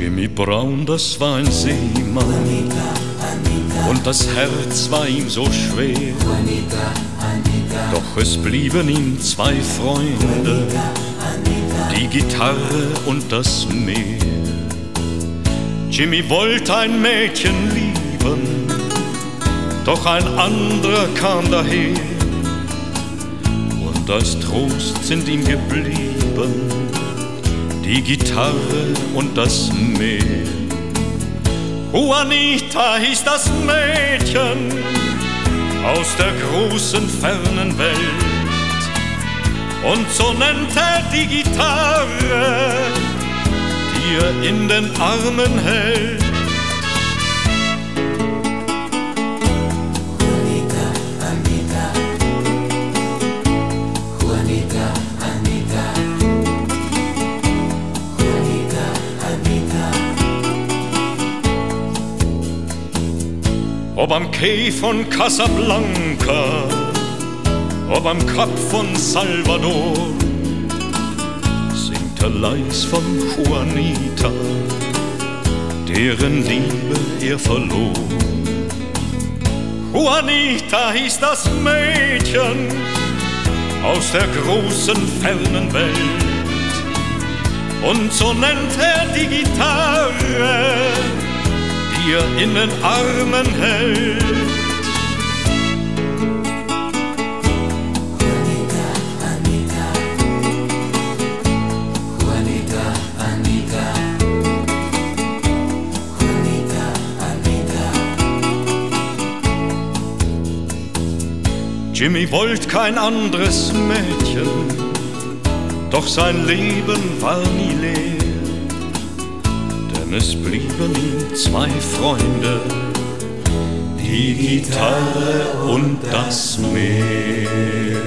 Jimmy Brown, das war ein Seemann, und das Herz war ihm so schwer. Doch es blieben ihm zwei Freunde, die Gitarre und das Meer. Jimmy wollte ein Mädchen lieben, doch ein anderer kam daher. Und als Trost sind ihm geblieben die Gitarre und das Meer. Juanita hieß das Mädchen aus der großen fernen Welt, und so nennt er die Gitarre, die er in den Armen hält. Ob am Quai von Casablanca, ob am Kap von Salvador, singt er leis von Juanita, deren Liebe er verlor. Juanita hieß das Mädchen aus der großen fernen Welt, und so nennt er die Gitarre, die er in den Armen hält. Juanita, Anita, Juanita, Anita, Juanita, Anita. Jimmy wollte kein anderes Mädchen, doch sein Leben war nie leer. Es blieben ihm zwei Freunde, die Gitarre und das Meer.